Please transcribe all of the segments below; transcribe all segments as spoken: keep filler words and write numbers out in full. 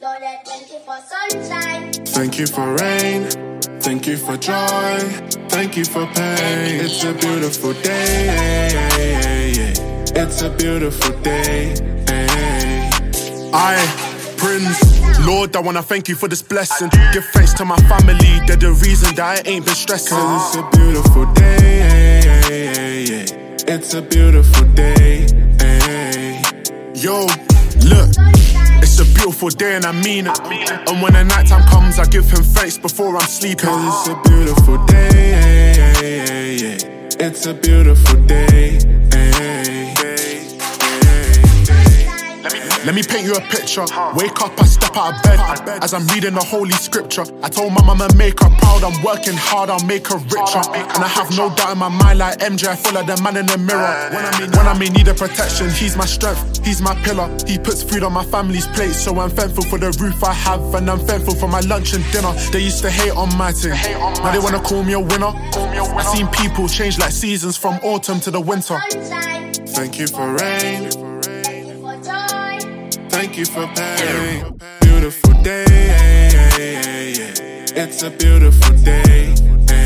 Lord, I thank you for sunshine. Thank you for rain. Thank you for joy. Thank you for pain. It's a beautiful day. It's a beautiful day. I, Prince, Lord, I wanna thank you for this blessing. Give thanks to my family, they're the reason that I ain't been stressing. Cause it's a beautiful day. It's a beautiful day. Yo, look, it's a beautiful day and I mean it. And when the night time comes, I give him thanks before I'm sleeping. Cause it's a beautiful day. It's a beautiful day. Let me paint you a picture. Wake up, I step out of bed as I'm reading the holy scripture. I told my mama make her proud. I'm working hard, I'll make her richer. And I have no doubt in my mind, like M J, I follow the man in the mirror. When I mean, when I may need a protection, he's my strength, he's my pillar. He puts food on my family's plate, so I'm thankful for the roof I have, and I'm thankful for my lunch and dinner. They used to hate on my team, now they wanna call me a winner. I seen people change like seasons from autumn to the winter. Thank you for rain. Thank you for pain. Beautiful day. It's a beautiful day.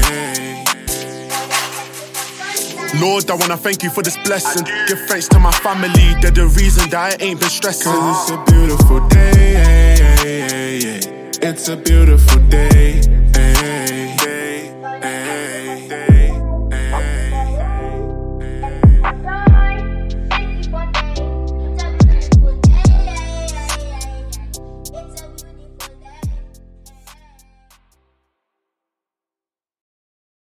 Lord, I wanna thank you for this blessing. Give thanks to my family, they're the reason that I ain't been stressing. Cause it's a beautiful day. It's a beautiful day.